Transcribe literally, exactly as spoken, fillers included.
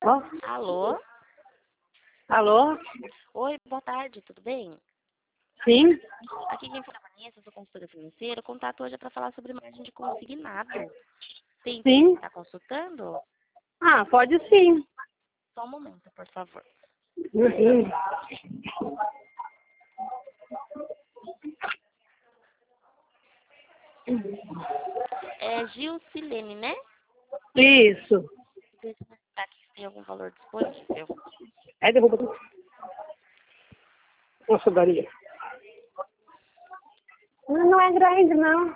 Ó. Alô? Alô? Oi, boa tarde, tudo bem? Sim? Aqui quem fala é a Vanessa, sou consultora financeira. O contato hoje é para falar sobre margem de consignado. Tem interesse em Sim? estar consultando? Ah, pode sim. Só um momento, por favor. Uhum. É Gil Silene, né? Isso. Deixa eu ver aqui se tem algum valor disponível. É derruba tudo. Nossa, Daria. Não é grande, não.